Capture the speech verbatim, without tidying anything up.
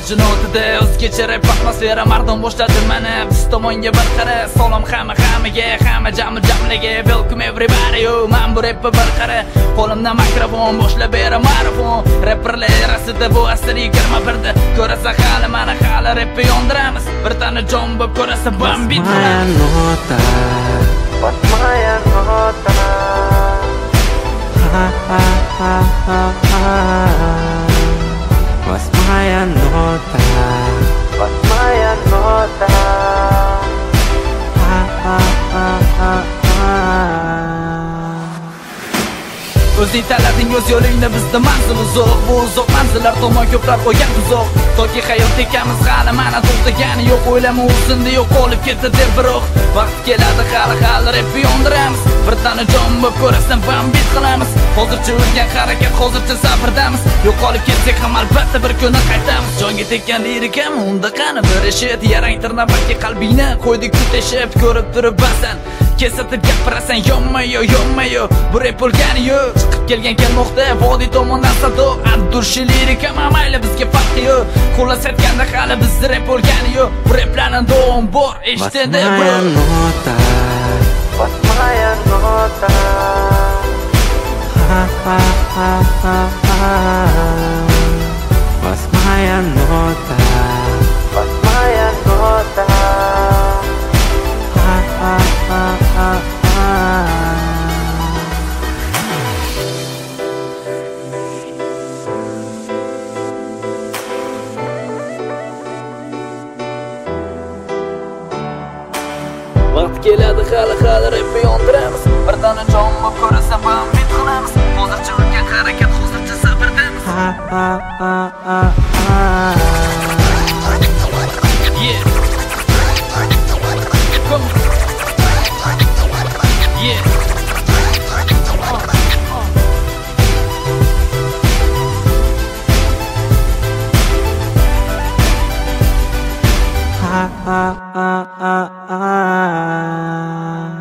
jinotida o'zgacha rap atmosfera mardon boshladi meni biz tomonga bir qara salom hamma hammaga hamma jami jamlaga welcome everybody yo men bu rapni bir qara qo'limda mikrofon boshlab bera marafon rapperlar arasida bu asr yigirma birda ko'rasa hali meni hali rapni yondiramiz bir tane jon bo'lib ko'rasa bambit nota Basmaya nota ha ha ha ha ha Basmaya nota Basmaya nota ha ha ha ha O'zing tanlading o'z yo'lingni bizda manzil uzoq bu uzoq manzillar tomon ko'plab qo'ygan tuzoq toki hayot ekamiz hali mana to'xtagani yo'q o'ylama o'zindi yo'q qolib ketdi deb biroq vaqt keladi hali hali rapni yondiramiz bir tane jon bo'lib ko'rasan bambit qilamiz hozircha o'lgan harakat hozircha safardamiz yo'qolib ketsak ham albatta bir kuni qaytamiz jonga tekkan lirikam unda qani bir eshit yarang tirnabakka qalbingni qo'ydik tutashib ko'rib turib basan kesatib gapirasan yonma-yo yonma-yo bu rap bo'lgani-yo chiqib kelgan kelmoqda vodiy tomondan sado adurshi lirika mayli bizga farqi yo'q xullas aytganda hali bizda rap bo'lgani-yo bu raplarni davom bor eshitdi bro nota Basmaya nota ha ha ha ha ha Basmaya nota Basmaya nota ha ha ha ha ha vaqt keladi hali hali rapni yondiramiz bir dona jon bo'lib ko'rasan bambit qilamiz hozircha o'tgan harakat hozircha sabrdamiz ha ha ha ha ha yeah come on yeah ha ha ha ha ha